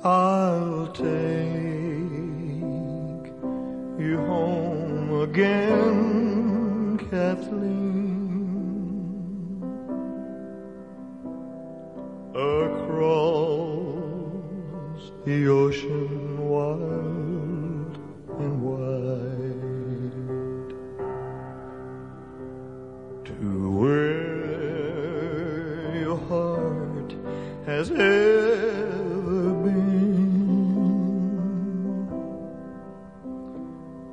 I'll take you home again, Kathleen, across the ocean wild and wide, to where your heart has